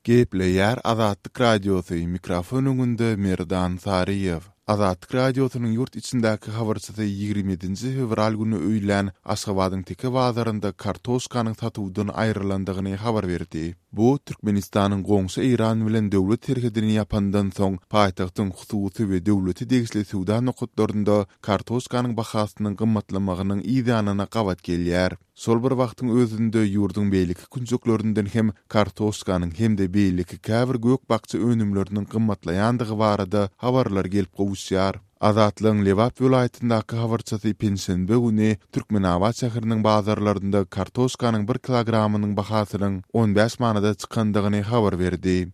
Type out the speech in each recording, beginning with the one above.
Gepleyer Azatlyk Radiosu mikrofon öňünde Merdan Sariyew. Azatlyk Radiosynyň ýurt içindäki habarçysy 27-nji fevral güni öýlen Aşgabatyň teke bazarynda kartoşkanyň satywdan aýrylandygyny habar berdi. Bu Türkmenistanyň goňşy Iran bilen döwlet terhidini yapandan soň paýtagtyň hususy we döwleti degişli suwda nokatlarynda kartoşkanyň bahasynyň gymmatlamagynyň ýa-da gawat gelýär. Sol bir wagtyň özünde ýurdun beýleki kunjuklaryndan hem kartoşkanyň hem de beýleki käbir gök bakçy önümleriniň gymmatlaýandygy barada habarlar gelip gowuşýar. Azatlyň Lewat vilayatyndaky habarçysy pensiýa güni Türkmenabad şäheriniň bazarlarynda kartoşkanyň 1 kilogramynyň bahasynyň 15 manada çykandygyny habar berdi.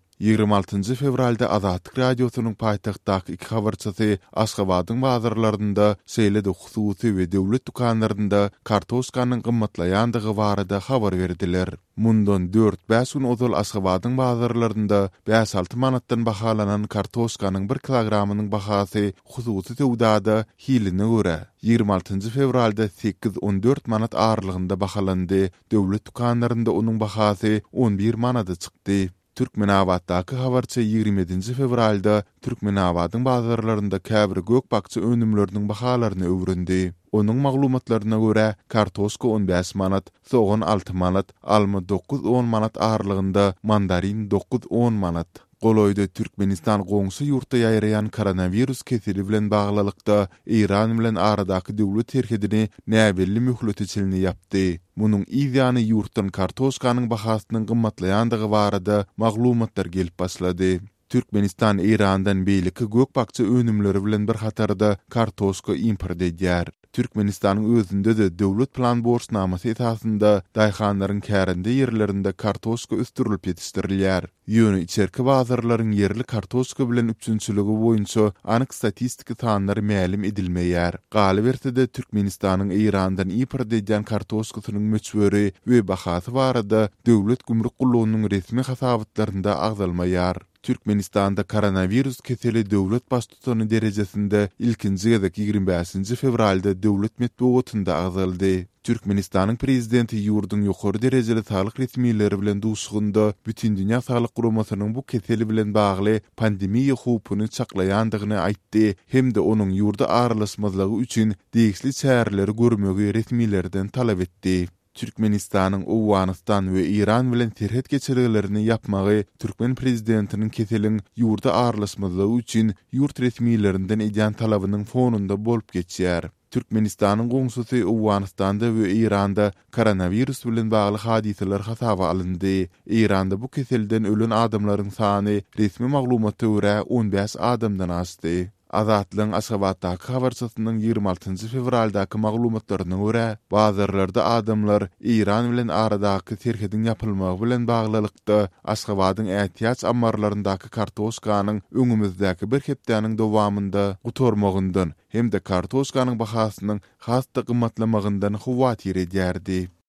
26 fevralda Azatlyk Radiosynyň paýtagtdaky iki habarçysy Aşgabatyň bazarlarynda seýle hususy we döwlet dukanlarynda kartoşkanyň gymmatlaýandygy barada habar berdiler. Mundan 4-5 gün ozal Aşgabatyň bazarlarynda 5-6 manatdan bahalanan kartoşkanyň 1 kilogramynyň bahasy hususy sowdada hiline görä 26 fevralda 8-14 manat aralygynda bahalandy. Döwlet dukanlarynda onuň bahasy 11 manada çykdy. Türkmenabaddaky habarçy 27 fevralda Türkmenabadyň bazarlarynda käbir gök bakçy önümleriniň bahalaryny öwrendi. Onuň maglumatlaryna görä kartoşka 15 manat, soğan 6 manat, alma 9-10 manat aralygynda, mandarin 9-10 manat. Goloyda Türkmenistan goňşy ýurtda ýaýraýan koronavirus keseli bilen baglylykda Iran bilen aradaky döwlet terhidini näbelli mühletçilini yapdy. Munyň ýa-da ýurtdan kartoşkanyň bahasynyň gymmatlaýandygy barada maglumatlar gelip başlady. Türkmenistan Irandan beýleki gök bakçy önümleri bilen bir hatarda kartoşka import edýär. Türkmenistanyň özünde de döwlet plan borsnamasy esasında daýhanlaryň kärinde ýerlerinde kartoşka üstürilip ýetişdirilýär. Ýöne içerki bazarlaryň yerli kartoşka bilen üçünçüligi boýunça anyk statistiki sanlary ma'lum edilmeýär. Galy berse-de Türkmenistanyň Irandan import edýän kartoşkasynyň möçberi we bahasy barada döwlet gümrük gullugynyň resmi hasabatlarynda agzalmaýar. Türkmenistanda koronavirus keseli döwlet baştutany derejesinde ilkinji gezek 25 fevralda döwlet medeniýetinde agzaldy. Türkmenistanyň prezidenti ýurdun ýokary derejeli saglyk resmiýetleri bilen duşugynda bütün dünýä saglyk guramasynyň bu keseli bilen bagly pandemiýa howpuny çaklaýandygyny aýtdy hem-de onuň ýurda aralaşmazlygy üçin degişli çäreleri görmegi resmiýetlerden talap etdi. Türkmenistanyň Owganistan we Iran bilen terhet geçirgilerini yapmagy Türkmen prezidentiniň keseliň ýurda aralaşmazlygy üçin ýurt resmiýetlerinden edýän talabynyň fonunda bolup geçýär. Türkmenistanyň goňşysy Owganistanda we Iranda koronavirus bilen bagly hadiseler hasaba alındy. Iranda bu keselden ölen adamlaryň sany resmi maglumatlara görä 15 adamdan aşdy. Azatlyň Aşgabatdaky habarçysynyň 26 fevraldaky maglumatlaryna görä, bazarlarda adamlar Iran bilen aradaky terhidin yapylmagy bilen baglylykda Aşgabatyň ähtiýaç ambarlaryndaky kartoşkanyň öňümüzdäki bir hepdäniň dowamında gutormagyndan hem de kartoşkanyň bahasynyň hasty gymmatlamagyndan howat ýerdärdi.